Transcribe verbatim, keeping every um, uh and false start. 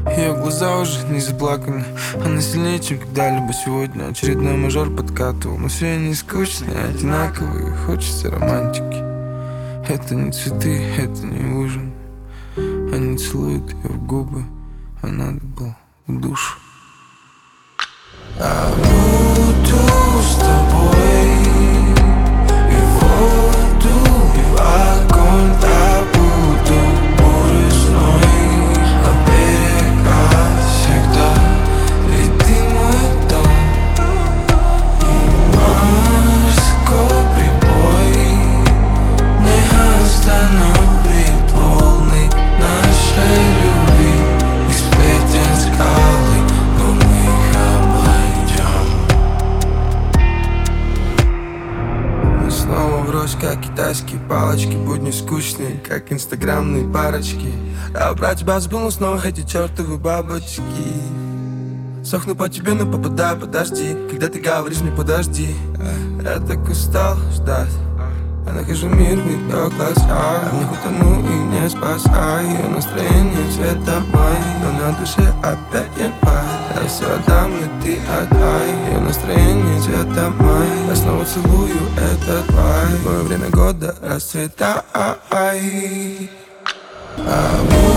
Ее глаза уже не заплаканы. Она сильнее, чем когда-либо сегодня. Очередной мажор подкатывал. Но все они скучные, одинаковые. Хочется романтики. Это не цветы, это не ужин. Они целуют ее в губы, а надо было в душу. А буду с тобой и в воду, и в огонь. А буду бурной, а берега всегда. Ведь ты мой дом, и морской прибой не остановит волны нашей любви. И сплетен скалы, но мы их обойдем. Мы снова врозь, как китайские палочки. Будни скучные, как инстаграмные парочки. А про тебя забыл, но снова эти чертовы бабочки. Сохну по тебе, но попадаю, подожди. Когда ты говоришь мне подожди, я так устал ждать. Я нахожу мир в ее глазах. Не утону и не спасаю. Ее настроение цветовой, но на душе опять январь. Я все отдам, и ты отдай. Ее настроение цветовой. Я снова целую этот вайб. Любое время года расцветай. А